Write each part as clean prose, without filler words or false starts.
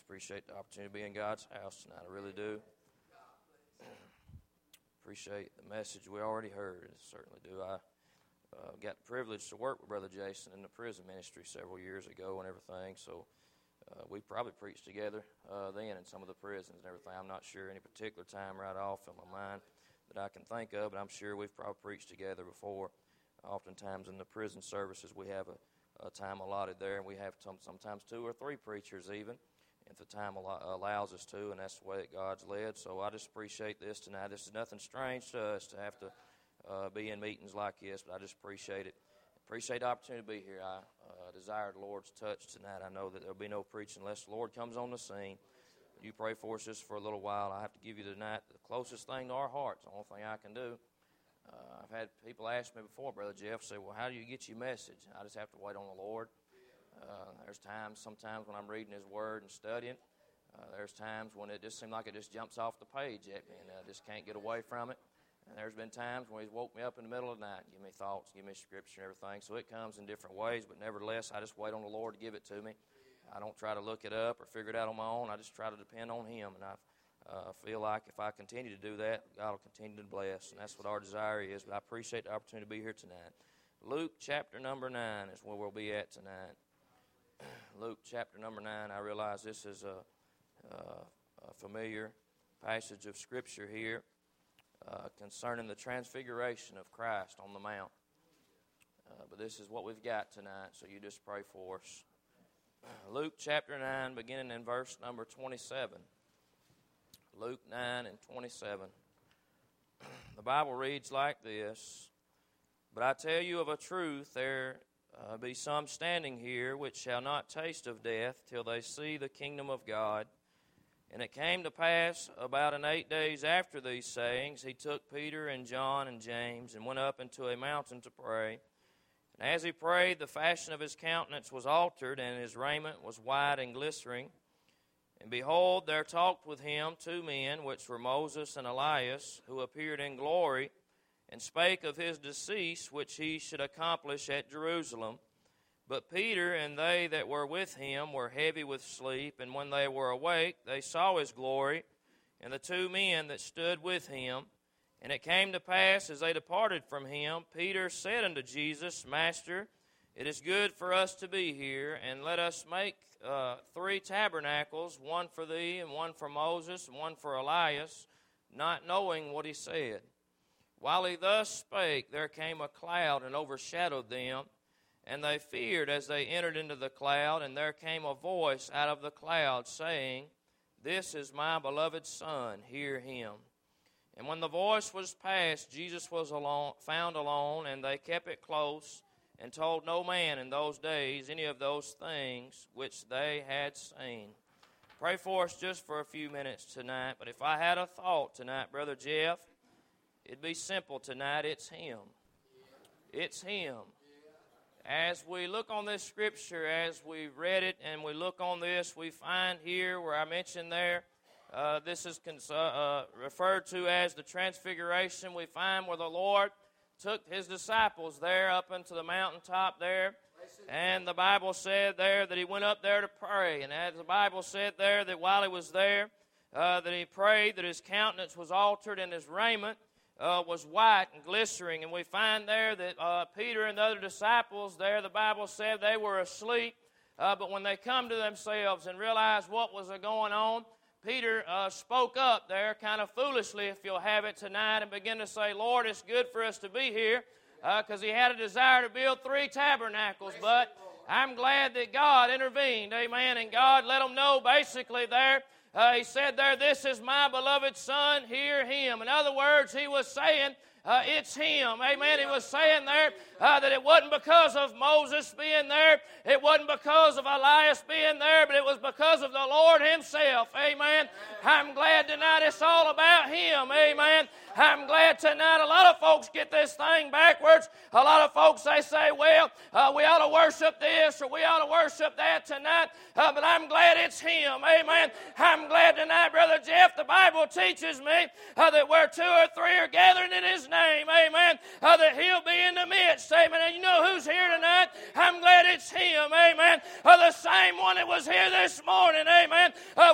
appreciate the opportunity to be in God's house tonight. I really do. Appreciate the message we already heard. I certainly do. I got the privilege to work with Brother Jason in the prison ministry several years ago and everything, so we probably preached together then in some of the prisons and everything. I'm not sure any particular time right off in my mind that I can think of, but I'm sure we've probably preached together before. Oftentimes in the prison services we have a time allotted there, and we have sometimes 2 or 3 preachers even, if the time allows us to, and that's the way that God's led. So I just appreciate this tonight. This is nothing strange to us to have to be in meetings like this, but I just appreciate it. Appreciate the opportunity to be here. I desire the Lord's touch tonight. I know that there'll be no preaching unless the Lord comes on the scene. You pray for us just for a little while. I have to give you tonight the closest thing to our hearts, the only thing I can do. I've had people ask me before, Brother Jeff, say, well, how do you get your message? I just have to wait on the Lord. There's times, sometimes when I'm reading His Word and studying, there's times when it just seems like it just jumps off the page at me and I just can't get away from it. And there's been times when He's woke me up in the middle of the night and give me thoughts, give me scripture and everything. So it comes in different ways, but nevertheless, I just wait on the Lord to give it to me. I don't try to look it up or figure it out on my own. I just try to depend on Him. And I feel like if I continue to do that, God will continue to bless. And that's what our desire is. But I appreciate the opportunity to be here tonight. Luke chapter number 9 is where we'll be at tonight. Luke chapter number 9. I realize this is a familiar passage of Scripture here concerning the transfiguration of Christ on the Mount. But this is what we've got tonight, so you just pray for us. Luke chapter 9, beginning in verse number 27. Luke 9 and 27. The Bible reads like this: But I tell you of a truth, there be some standing here which shall not taste of death till they see the kingdom of God. And it came to pass about 8 days after these sayings, he took Peter and John and James and went up into a mountain to pray. And as he prayed, the fashion of his countenance was altered, and his raiment was white and glittering. And behold, there talked with him 2 men, which were Moses and Elias, who appeared in glory, and spake of his decease, which he should accomplish at Jerusalem. But Peter and they that were with him were heavy with sleep, and when they were awake, they saw his glory, and the 2 men that stood with him. And it came to pass, as they departed from him, Peter said unto Jesus, Master, it is good for us to be here, and let us make 3 tabernacles, one for thee, and one for Moses, and one for Elias, not knowing what he said. While he thus spake, there came a cloud and overshadowed them, and they feared as they entered into the cloud, and there came a voice out of the cloud, saying, This is my beloved Son, hear him. And when the voice was past, Jesus was found alone, and they kept it close, and told no man in those days any of those things which they had seen. Pray for us just for a few minutes tonight. But if I had a thought tonight, Brother Jeff, it'd be simple tonight. It's Him. It's Him. As we look on this Scripture, as we read it and we look on this, we find here where I mentioned there, this is referred to as the Transfiguration. We find where the Lord took His disciples there up into the mountaintop there. And the Bible said there that He went up there to pray. And as the Bible said there that while He was there, that He prayed, that His countenance was altered and His raiment was white and glittering. And we find there that Peter and the other disciples there, the Bible said they were asleep. But when they come to themselves and realized what was going on, Peter spoke up there kind of foolishly, if you'll have it tonight, and began to say, Lord, it's good for us to be here, because he had a desire to build 3 tabernacles. But I'm glad that God intervened, amen, and God let them know basically there, he said there, this is my beloved Son, hear him. In other words, he was saying, it's him, amen. He was saying there that it wasn't because of Moses being there, it wasn't because of Elias being there, but it was because of the Lord himself, amen. I'm glad tonight it's all about him, amen. I'm glad tonight a lot of folks get this thing backwards. A lot of folks, they say, well, we ought to worship this or we ought to worship that tonight, but I'm glad it's him, amen. I'm glad tonight, Brother Jeff, the Bible teaches me that where 2 or 3 are gathered in his name, amen, that he'll be in the midst, amen. And you know who's here tonight? I'm glad it's him, amen. The same one that was here this morning, amen.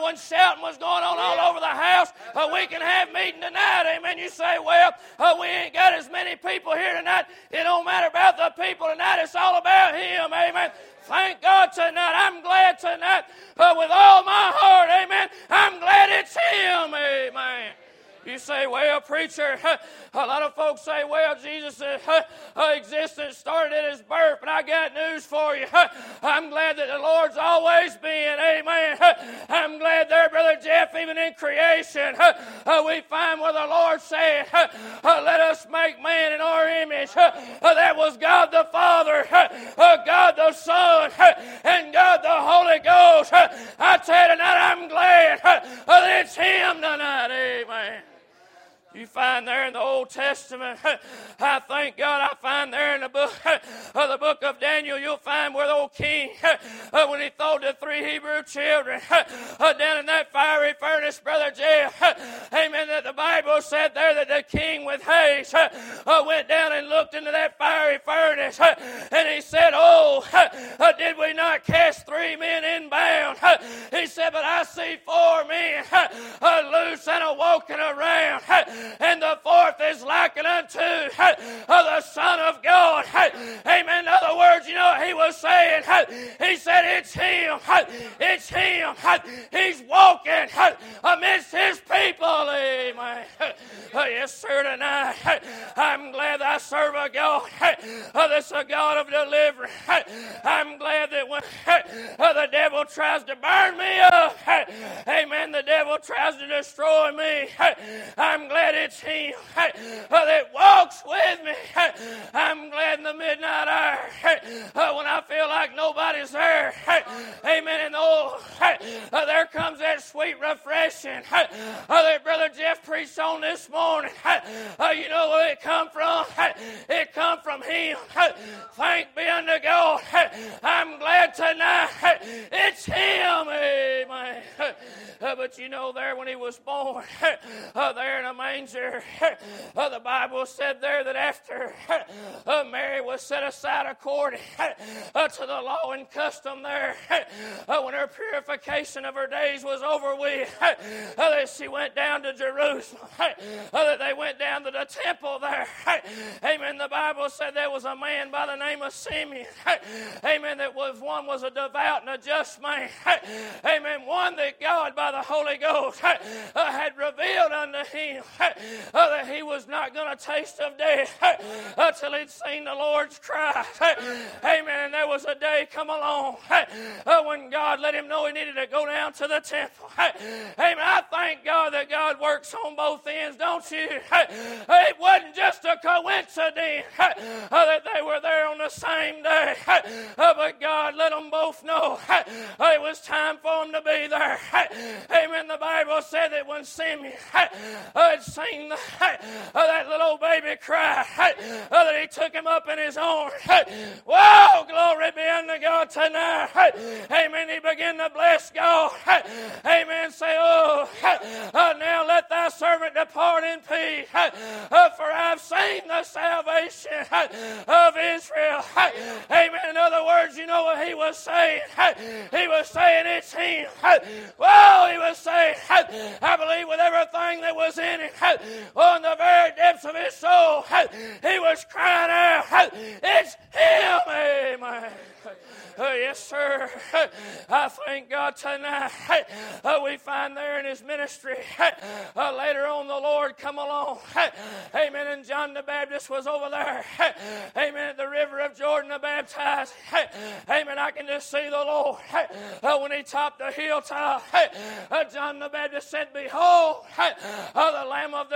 when shouting was going on all over the house, we can have meeting tonight. Amen. You say, well, we ain't got as many people here tonight. It don't matter about the people tonight. It's all about Him. Amen. Thank God tonight. I'm glad tonight with all my heart. Amen. I'm glad it's Him. Amen. You say, well, preacher, a lot of folks say, well, Jesus' existence started at His birth, but I got news for you. I'm glad that the Lord's always been. Amen. I'm glad there, Brother Jeff, even in creation, we find where the Lord said, let us make man in our image. That was God the Father, God the Son, and God the Holy Ghost. I tell you tonight, I'm glad that it's Him tonight. Amen. You find there in the Old Testament, I thank God, I find there in the book of Daniel, you'll find where the old king, when he threw the 3 Hebrew children down in that fiery furnace, Brother Jeff, amen, that the Bible said there that the king with haste went down and looked into that fiery furnace, and he said, oh, did we not cast 3 men in bound? He said, but I see 4 men loose and walking around. And the 4th is likened unto the Son of God. Amen. In other words, you know what he was saying? He said, it's Him. It's Him. He's walking amidst His people. Amen. Yes, sir, tonight I'm glad I serve a God that's a God of deliverance. I'm glad that when the devil tries to burn me up, amen, the devil tries to destroy me, I'm glad it's Him that walks with me. I'm glad in the midnight hour when I feel like nobody's there, amen, and there comes that sweet refreshing that Brother Jeff preached on this morning. You know where it come from? It come from Him. Thank be unto God. I'm glad tonight it's Him. Amen. But you know, there when He was born, there in a manger, the Bible said there that after Mary was set aside according to the law and custom there, when her purification of her days was over with, that she went down to Jerusalem, that they went down to the temple there. Amen. The Bible said there was a man by the name of Simeon. Amen. That was a devout and a just man. Amen. One that God by the Holy Ghost had revealed unto him that he was not going to taste of death until he'd seen the Lord's Christ. Amen. And there was a day come along when God let him know he needed to go down to the temple. Amen. I thank God that God works on both ends, don't you? It wasn't just a coincidence that they were there on the same day, but God let them both know it was time for them to be there. Amen. The Bible said that when Simeon had seen that little baby cry, that he took him up in his arms. Whoa, glory be unto God tonight. Amen. He began to bless God. Amen. Say, oh, now let thy servant depart in peace, for I've seen the salvation of Israel. Amen. In other words, you know what he was saying? He was saying it's Him. Well, he was saying, I believe with everything that was in him, on the very depths of his soul, he was crying out, it's Him. Amen. Yes, sir. I thank God tonight. We find there in His ministry, later on the Lord come along. Amen. And John the Baptist was over there. Amen. At the river of Jordan to baptize. Amen. I can just see the Lord when He topped the hilltop. John the Baptist said, behold, the Lamb of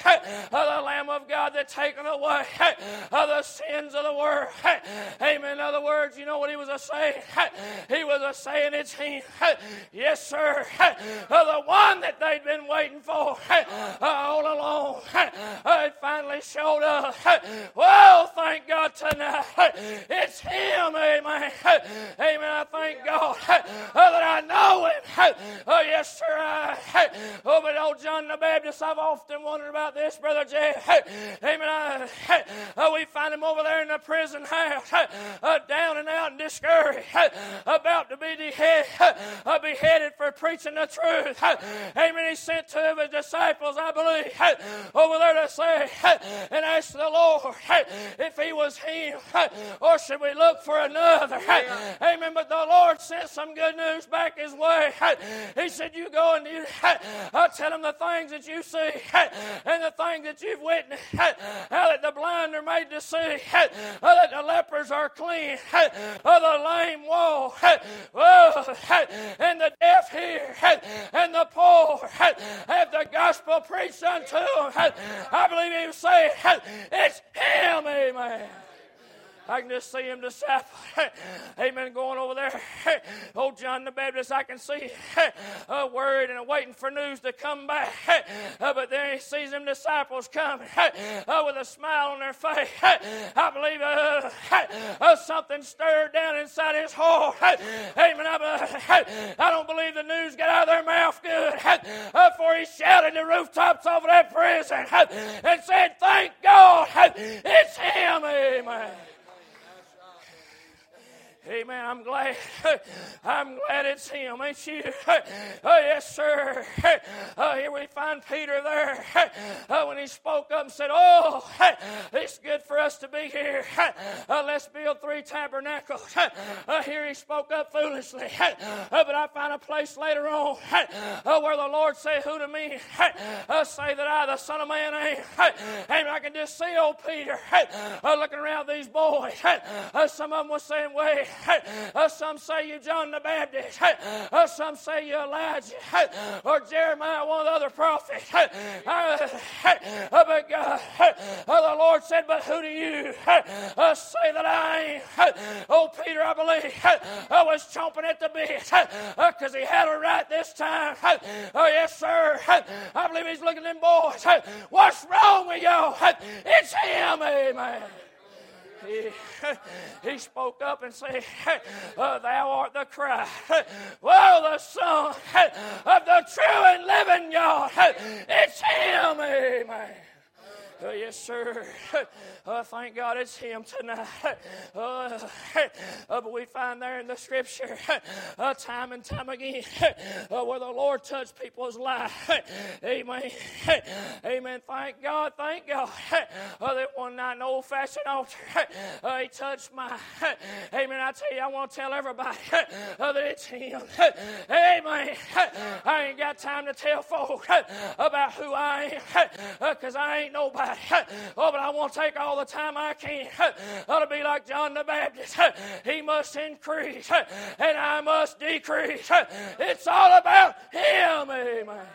God that taketh away the sins of the world. Amen. In other words, you know what he was saying? He was saying it's Him. Yes, sir. The one that they'd been waiting for. on all along. It finally showed up. Well, thank God tonight. It's Him, amen. Amen. I thank God that I know Him. Oh, yes, sir. But old John the Baptist, I've often wondered about this, Brother Jeff. Amen. We find him over there in the prison house, down and out and discouraged, about to be beheaded for preaching the truth. Amen. He sent two of his disciples, I believe, over there to say and ask the Lord if He was Him, or should we look for another? Amen. But the Lord sent some good news back His way. He said, you go and you tell them the things that you see and the things that you've witnessed, how that the blind are made to see, that the lepers are clean, the lame walk, and the deaf hear, and the poor have the gospel preached unto them. I believe He was saying, it's Him, amen. I can just see him disciple, amen, going over there. Old John the Baptist, I can see worried and waiting for news to come back. But then he sees them disciples coming with a smile on their face. I believe something stirred down inside his heart. Amen. I don't believe the news got out of their mouth good. For he shouted the rooftops over that prison and said, thank God, it's Him, amen. Amen. I'm glad it's Him, ain't you? Oh, yes, sir. Here we find Peter there when he spoke up and said, oh, it's good for us to be here. Let's build 3 tabernacles. Here he spoke up foolishly. But I find a place later on where the Lord said, who to me say that I, the Son of Man, am. And I can just see old Peter looking around these boys. Some of them was saying, wait. Some say you John the Baptist. Some say you Elijah or Jeremiah, one of the other prophets. But God, the Lord said, but who do you say that I am? Oh, Peter, I believe, was chomping at the bit because he had it right this time. Oh, yes, sir. I believe he's looking at them boys. What's wrong with y'all? It's Him, amen. He spoke up and said, thou art the Christ, well, the Son of the true and living God. It's Him, amen. Yes, sir. Thank God it's Him tonight. But we find there in the Scripture time and time again where the Lord touched people's lives. Amen. Amen. Thank God. Thank God. That one night in the old-fashioned altar, He touched mine. Amen. I tell you, I want to tell everybody that it's Him. Amen. I ain't got time to tell folks about who I am because I ain't nobody. Oh, but I want to take all the time I can to be like John the Baptist. He must increase and I must decrease. It's all about Him, amen.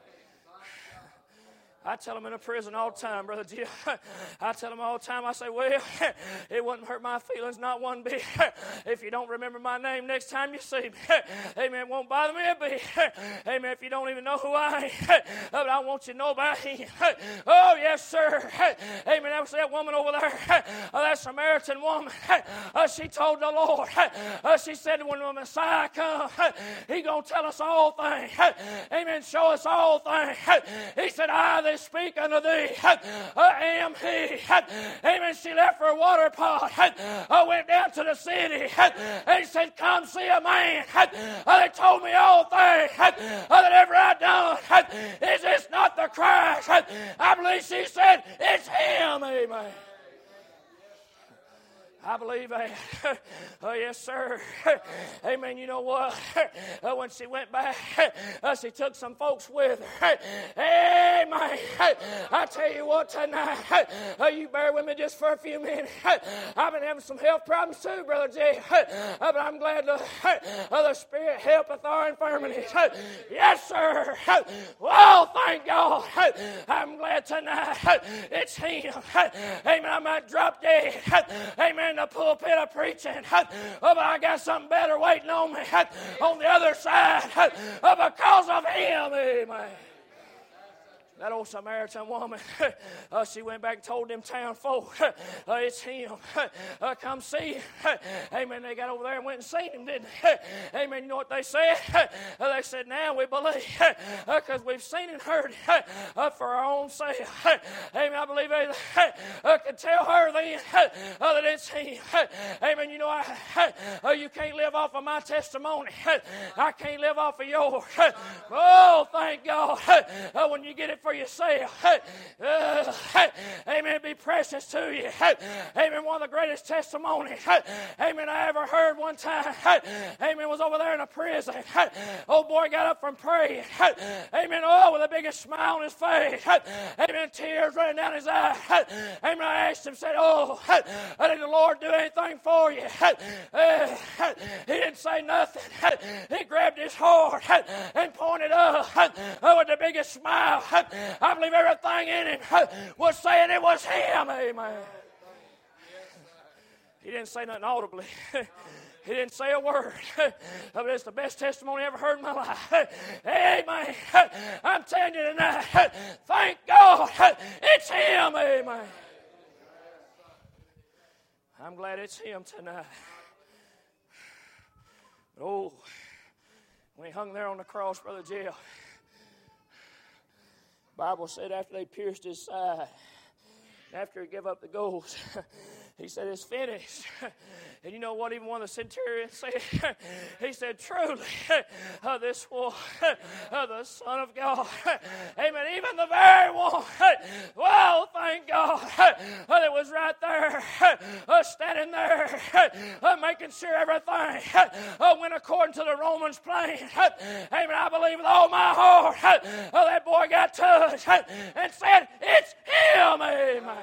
I tell them in a prison all the time, Brother Jim. I tell them all the time, I say, well, it wouldn't hurt my feelings not one bit if you don't remember my name next time you see me. Amen. It won't bother me a bit. Amen. If you don't even know who I am, but I want you to know about Him. Oh, yes, sir. Amen. That was that woman over there, that Samaritan woman. She told the Lord, she said, when the Messiah comes, He going to tell us all things. Amen. Show us all things. He said, I speak unto thee, am He. Amen. She left her water pot, went down to the city, and said, come see a man that told me all things that ever I done. Is this not the Christ? I believe she said, it's Him. Amen. I believe that. Oh, yes, sir. Amen. You know what? When she went back, she took some folks with her. Amen. I tell you what tonight, you bear with me just for a few minutes. I've been having some health problems too, Brother Jay. But I'm glad the Spirit helpeth our infirmities. Yes, sir. Well, thank God. I'm glad tonight it's Him. Amen. I might drop dead. Amen. The pulpit of preaching, but I got something better waiting on me on the other side because of Him. Amen. That old Samaritan woman, she went back and told them town folk, it's him. Come see him. Amen. They got over there and went and seen him, didn't they? Amen. You know what they said? They said, now we believe because we've seen and heard it for our own self. Amen. I believe they could tell her then that it's him. Amen. You know, you can't live off of my testimony. I can't live off of yours. Oh, thank God. When you get it for yourself, amen, be precious to you. Amen. One of the greatest testimonies, amen, I ever heard one time, amen, was over there in a prison. Old boy got up from praying, amen, oh, with the biggest smile on his face, amen, tears running down his eyes. Amen. I asked him, said, oh, did the Lord do anything for you? He didn't say nothing. He grabbed his heart and pointed up with the biggest smile. I believe everything in him was saying it was him. Amen. He didn't say nothing audibly. He didn't say a word. But it's the best testimony I ever heard in my life. Amen. I'm telling you tonight, thank God, it's him. Amen. I'm glad it's him tonight. But oh, when he hung there on the cross, Brother Jill, the Bible said after they pierced his side, after he gave up the ghost, he said, it's finished. And you know what even one of the centurions said? He said, truly, this was the Son of God. Amen. Even the very one, well, thank God, that was right there, standing there, making sure everything went according to the Romans plan. Amen. I believe with all my heart, that boy got touched and said, it's him. Amen.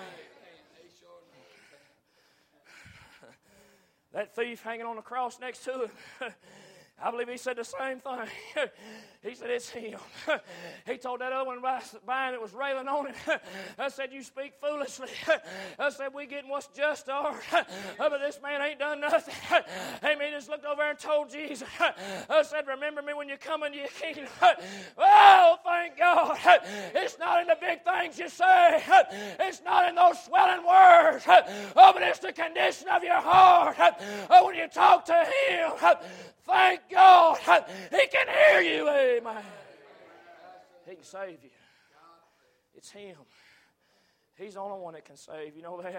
That thief hanging on the cross next to him, I believe he said the same thing. He said, it's him. He told that other one by that was railing on him, I said, you speak foolishly. I said, we getting what's just ours. But this man ain't done nothing. Amen. He just looked over and told Jesus, I said, remember me when you come into your kingdom. Oh, thank God. It's not in the big things you say. It's not in those swelling words. Oh, but it's the condition of your heart. Oh, when you talk to him, thank God, he can hear you. Amen. He can save you. It's him. He's the only one that can save. You know that?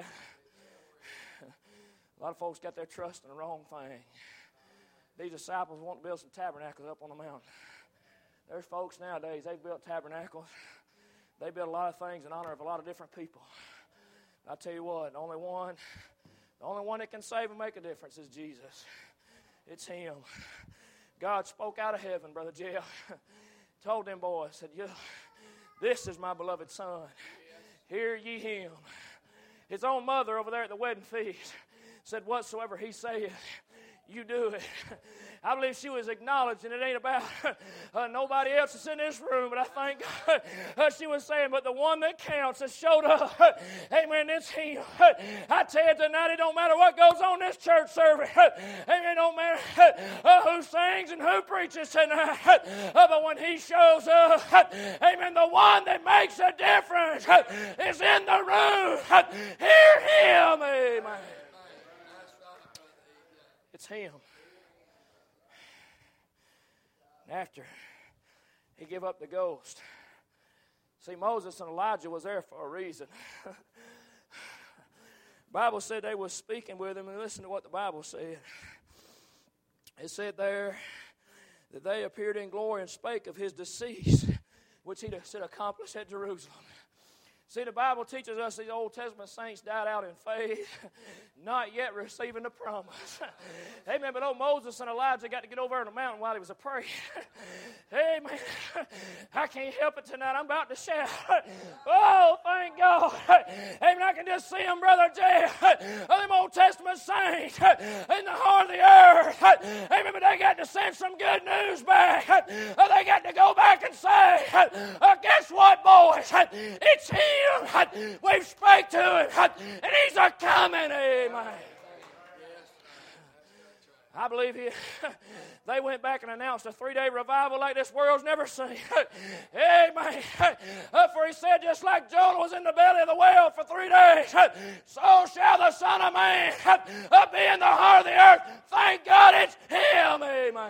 A lot of folks got their trust in the wrong thing. These disciples want to build some tabernacles up on the mountain. There's folks nowadays, they've built tabernacles. They build a lot of things in honor of a lot of different people. I tell you what, the only one that can save and make a difference is Jesus. It's him. God spoke out of heaven, Brother Jeff. Told them boys, said, this is my beloved son. Hear ye him. His own mother over there at the wedding feast said, whatsoever he saith, you do it. I believe she was acknowledging it ain't about nobody else that's in this room, but I thank God she was saying, but the one that counts has showed up. Amen, it's him. I tell you tonight, it don't matter what goes on in this church service. Amen, it don't matter who sings and who preaches tonight. But when he shows up, amen, the one that makes a difference is in the room. Hear him. Amen. It's him. And after he gave up the ghost, see, Moses and Elijah was there for a reason. The Bible said they was speaking with him, and listen to what the Bible said. It said there that they appeared in glory and spake of his decease, which he said accomplished at Jerusalem. See, the Bible teaches us these Old Testament saints died out in faith, not yet receiving the promise. Amen. But old Moses and Elijah got to get over on the mountain while he was a praying. Amen. I can't help it tonight. I'm about to shout. Oh, thank God. Amen. I can just see them, Brother Jeff, them Old Testament saints in the heart of the earth. Amen. But they got to send some good news back. They got to go back and say, guess what, boys? It's him. We've spoke to him, and he's a coming. Amen. I believe they went back and announced a 3-day revival like this world's never seen. Amen. For he said, just like Jonah was in the belly of the whale for 3 days, so shall the Son of Man be in the heart of the earth. Thank God it's him. Amen.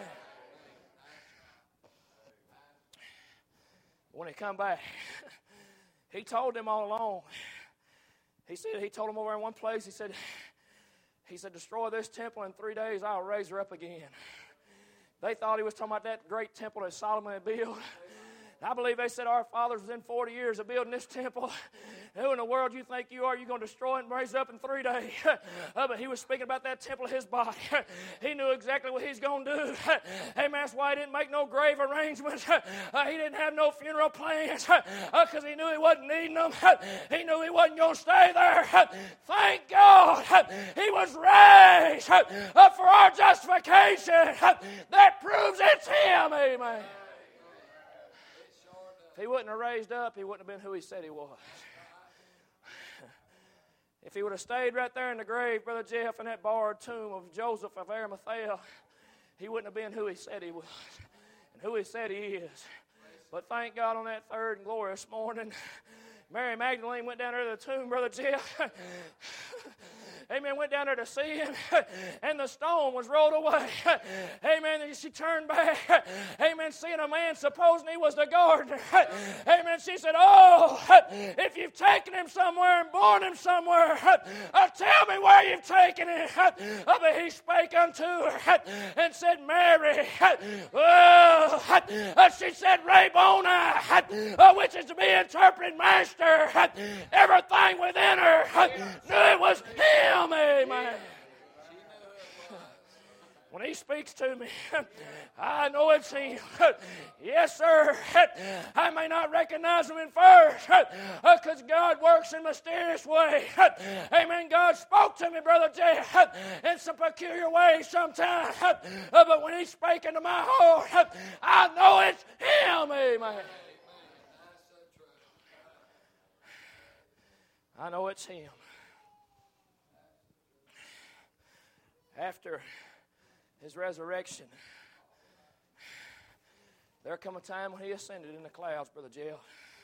When he come back, he told them all along. He told them over in one place, he said, destroy this temple in 3 days, I'll raise her up again. They thought he was talking about that great temple that Solomon had built. I believe they said our fathers was in 40 years of building this temple. Who in the world do you think you are? You're going to destroy it and raise it up in 3 days. But he was speaking about that temple of his body. He knew exactly what he's going to do. Hey, man, that's why he didn't make no grave arrangements. He didn't have no funeral plans because he knew he wasn't needing them. He knew he wasn't going to stay there. Thank God he was raised for our justification. That proves it's him. Amen. If he wouldn't have raised up, he wouldn't have been who he said he was. If he would have stayed right there in the grave, Brother Jeff, in that borrowed tomb of Joseph of Arimathea, he wouldn't have been who he said he was and who he said he is. But thank God on that third and glorious morning, Mary Magdalene went down there to the tomb, Brother Jeff. Amen, went down there to see him, and the stone was rolled away. Amen, and she turned back. Amen, seeing a man, supposing he was the gardener. Amen, she said, oh, if you've taken him somewhere and borne him somewhere, tell me where you've taken him. But he spake unto her and said, Mary. Oh, she said, Rabboni, which is to be interpreted, Master. Everything within her knew it was him. Amen. When he speaks to me, I know it's him. Yes, sir. I may not recognize him at first because God works in mysterious ways. Amen. God spoke to me, Brother Jeff, in some peculiar ways sometimes. But when he spake into my heart, I know it's him. Amen. I know it's him. After his resurrection, there come a time when he ascended in the clouds, Brother Jeff.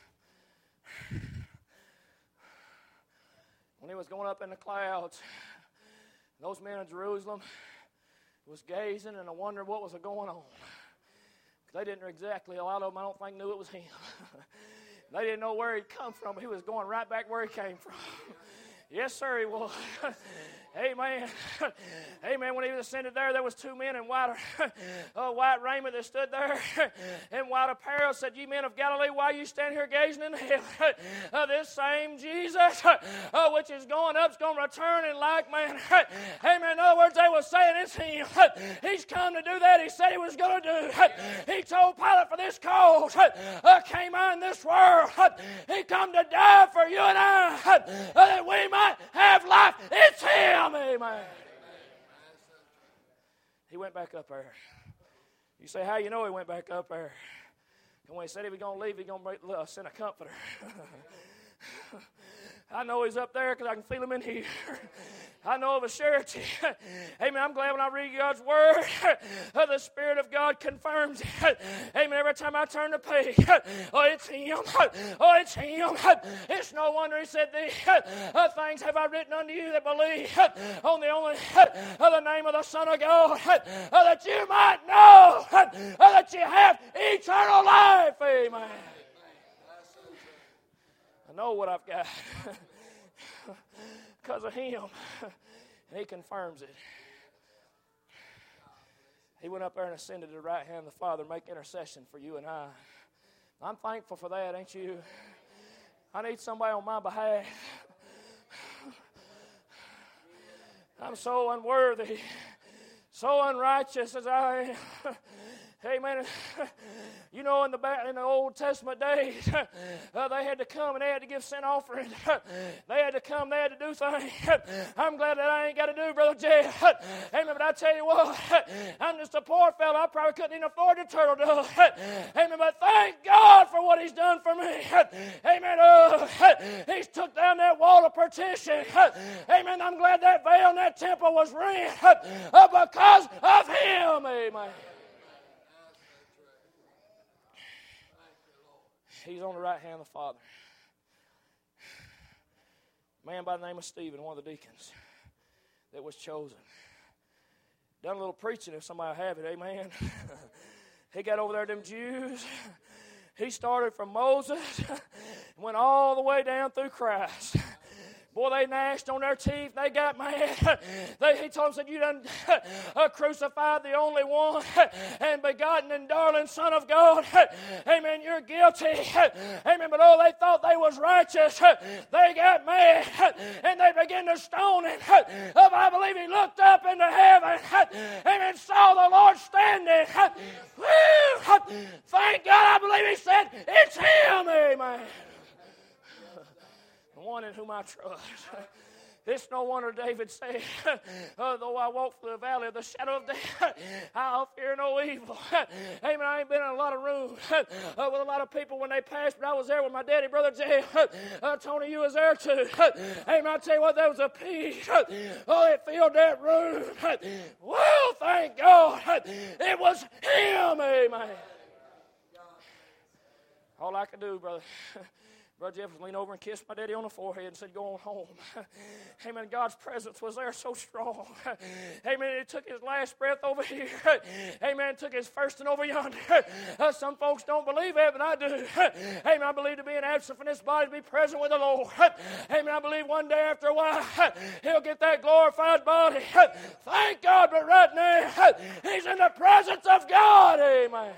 When he was going up in the clouds, those men of Jerusalem was gazing and wondering what was going on. They didn't exactly, a lot of them I don't think knew it was him. They didn't know where he'd come from, but he was going right back where he came from. Yes, sir, he was. Amen. Amen. When he was ascended there was two men in white raiment that stood there in white apparel. Said, ye men of Galilee, why you stand here gazing in heaven? This same Jesus, which is going up, is going to return in like manner. Amen. In other words, they were saying it's him. He's come to do that he said he was going to do. He told Pilate, for this cause came I in this world. He come to die for you and I, that we might have life. It's him. Amen. He went back up there. You say, how you know he went back up there? And when he said he was going to leave, he's going to send a comforter. I know he's up there because I can feel him in here. I know of a surety. Amen. I'm glad when I read God's word, the Spirit of God confirms it. Amen. Every time I turn the page, oh, it's him. Oh, it's him. It's no wonder he said, these things have I written unto you that believe on the only the name of the Son of God, that you might know that you have eternal life. Amen. I know what I've got because of him, and he confirms it. He went up there and ascended to the right hand of the Father, make intercession for you and I. I'm thankful for that, ain't you? I need somebody on my behalf. I'm so unworthy, so unrighteous as I am. Amen. You know, in the Old Testament days, they had to come and they had to give sin offerings. They had to come, they had to do things. I'm glad that I ain't got to do, Brother Jeff. Amen, but I tell you what, I'm just a poor fellow. I probably couldn't even afford a turtle dove. Amen, but thank God for what He's done for me. Amen. He's took down that wall of partition. Amen, I'm glad that veil in that temple was rent because of Him. Amen. He's on the right hand of the Father. A man by the name of Stephen, one of the deacons that was chosen. Done a little preaching if somebody have it, amen. He got over there to them Jews. He started from Moses and went all the way down through Christ. Boy, they gnashed on their teeth. They got mad. He told them, said, you done crucified the only one and begotten and darling Son of God. Amen, you're guilty. Amen, but oh, they thought they was righteous. They got mad and they began to stone him. But I believe he looked up into heaven. Amen, saw the Lord standing. Thank God, I believe he said, it's Him. Amen. One in whom I trust. It's no wonder David said, though I walk through the valley of the shadow of death, I'll fear no evil. Amen. I ain't been in a lot of rooms with a lot of people when they passed, but I was there with my daddy, Brother Jeff. Tony, you was there too. Amen. I tell you what, there was a peace. Oh, it filled that room. Well, thank God. It was Him. Amen. All I could do, brother. Brother Jeff leaned over and kissed my daddy on the forehead and said, go on home. Amen. God's presence was there so strong. Amen. He took His last breath over here. Amen. Took His first and over yonder. Some folks don't believe it, but I do. Amen. I believe to be an absent from this body to be present with the Lord. Amen. I believe one day after a while He'll get that glorified body. Thank God, but right now He's in the presence of God. Amen.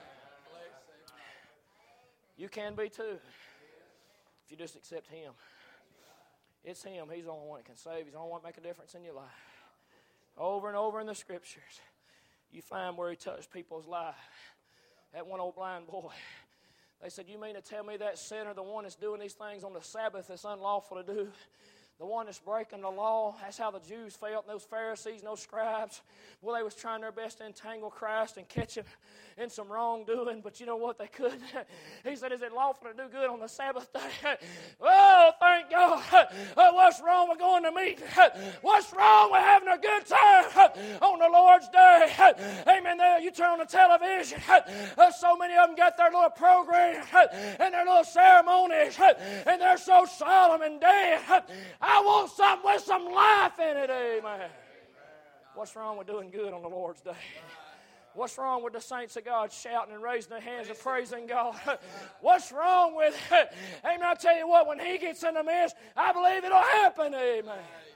You can be too. If you just accept Him. It's Him. He's the only one that can save. He's the only one that make a difference in your life. Over and over in the Scriptures, you find where He touched people's lives. That one old blind boy. They said, you mean to tell me that sinner, the one that's doing these things on the Sabbath that's unlawful to do, the one that's breaking the law? That's how the Jews felt, and those Pharisees and those scribes. Well, they was trying their best to entangle Christ and catch Him in some wrongdoing, but you know what? They couldn't. He said, is it lawful to do good on the Sabbath day? Oh, thank God. What's wrong with going to meeting? What's wrong with having a good time on the Lord's day? Amen. There, you turn on the television. So many of them got their little programs and their little ceremonies, and they're so solemn and dead. I want something with some life in it, amen. What's wrong with doing good on the Lord's day? What's wrong with the saints of God shouting and raising their hands and praising God? What's wrong with it? Amen. I tell you what, when He gets in the midst, I believe it'll happen, amen.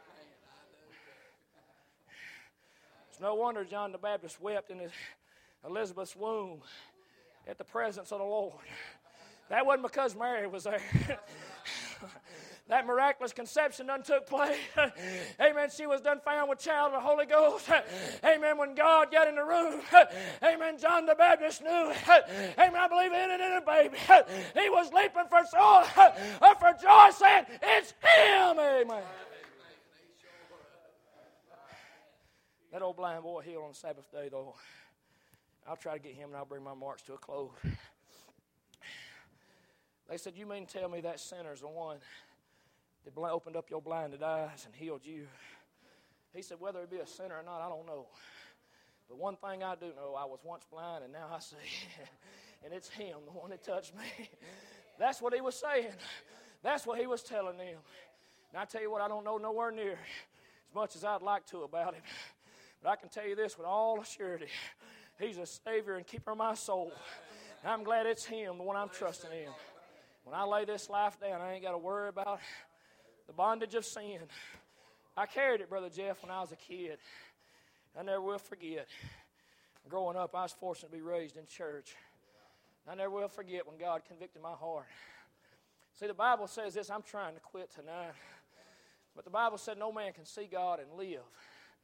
It's no wonder John the Baptist wept in Elizabeth's womb at the presence of the Lord. That wasn't because Mary was there. That miraculous conception done took place. Amen. She was done found with child of the Holy Ghost. Amen. When God got in the room. Amen. John the Baptist knew. Amen. I believe in it in a baby. He was leaping for joy saying, it's Him. Amen. That old blind boy healed on the Sabbath day, though. I'll try to get him and I'll bring my march to a close. They said, you mean to tell me that sinner's the one that opened up your blinded eyes and healed you? He said, whether it be a sinner or not, I don't know. But one thing I do know, I was once blind and now I see. And it's Him, the one that touched me. That's what He was saying. That's what He was telling them. And I tell you what, I don't know nowhere near as much as I'd like to about Him. But I can tell you this with all assurity. He's a Savior and keeper of my soul. And I'm glad it's Him, the one I'm trusting in. When I lay this life down, I ain't got to worry about the bondage of sin. I carried it, Brother Jeff, when I was a kid. I never will forget. Growing up, I was fortunate to be raised in church. I never will forget when God convicted my heart. See, the Bible says this. I'm trying to quit tonight. But the Bible said no man can see God and live.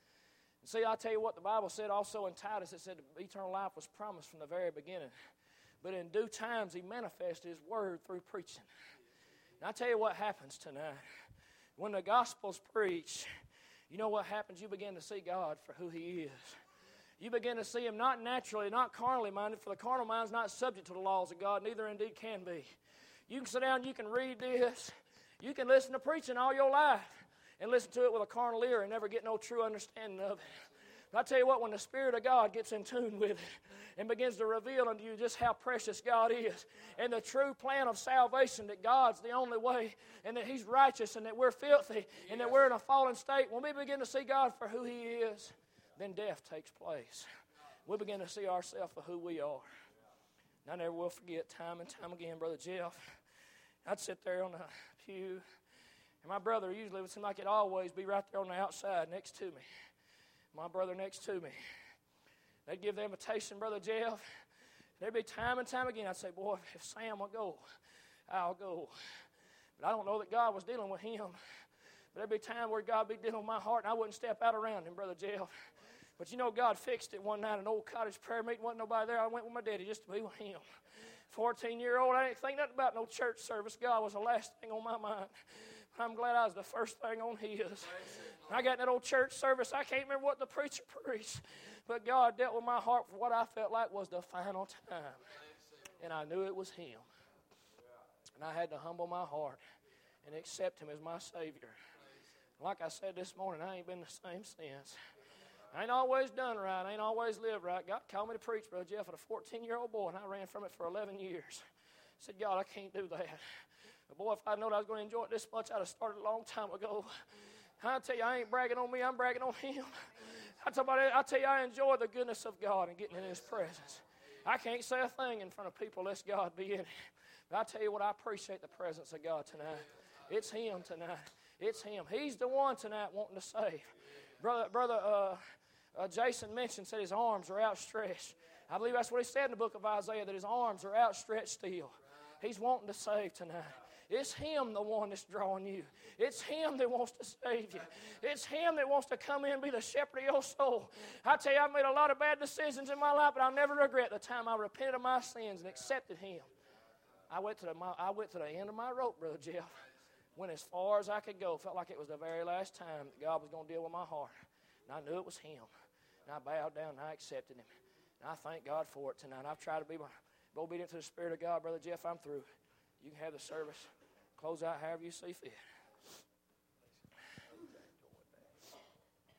And see, I'll tell you what the Bible said also in Titus. It said eternal life was promised from the very beginning. but in due times He manifests His word through preaching. And I tell you what happens tonight. When the gospel's preached, you know what happens? You begin to see God for who He is. You begin to see Him not naturally, not carnally minded, for the carnal mind is not subject to the laws of God, neither indeed can be. You can sit down, you can read this, you can listen to preaching all your life and listen to it with a carnal ear and never get no true understanding of it. But I tell you what, when the Spirit of God gets in tune with it and begins to reveal unto you just how precious God is and the true plan of salvation, that God's the only way and that He's righteous and that we're filthy and that we're in a fallen state, when we begin to see God for who He is, then death takes place. We begin to see ourselves for who we are. And I never will forget, time and time again, Brother Jeff, I'd sit there on the pew, and my brother usually would seem like it'd always be right there on the outside next to me. My brother next to me. They'd give the invitation, Brother Jeff. There'd be time and time again, I'd say, boy, if Sam will go, I'll go. But I don't know that God was dealing with him. But there'd be time where God would be dealing with my heart, and I wouldn't step out around him, Brother Jeff. But you know, God fixed it one night at an old cottage prayer meeting. Wasn't nobody there. I went with my daddy just to be with him. 14-year-old, I didn't think nothing about no church service. God was the last thing on my mind. But I'm glad I was the first thing on His. I got in that old church service. I can't remember what the preacher preached. But God dealt with my heart for what I felt like was the final time. And I knew it was Him. And I had to humble my heart and accept Him as my Savior. Like I said this morning, I ain't been the same since. I ain't always done right. I ain't always lived right. God called me to preach, Brother Jeff, at a 14-year-old boy, and I ran from it for 11 years. I said, God, I can't do that. But boy, if I'd known I was going to enjoy it this much, I'd have started a long time ago. I tell you, I ain't bragging on me. I'm bragging on Him. I tell you, I enjoy the goodness of God and getting in His presence. I can't say a thing in front of people unless God be in it. But I tell you what, I appreciate the presence of God tonight. It's Him tonight. It's Him. He's the one tonight wanting to save. Brother Jason mentioned, said his arms are outstretched. I believe that's what he said in the book of Isaiah, that his arms are outstretched still. He's wanting to save tonight. It's Him, the one that's drawing you. It's Him that wants to save you. It's Him that wants to come in and be the shepherd of your soul. I tell you, I've made a lot of bad decisions in my life, but I'll never regret the time I repented of my sins and accepted Him. I went to the end of my rope, Brother Jeff. Went as far as I could go. Felt like it was the very last time that God was going to deal with my heart. And I knew it was Him. And I bowed down and I accepted Him. And I thank God for it tonight. I've tried to be obedient to the Spirit of God. Brother Jeff, I'm through. You can have the service. Close out however you see fit.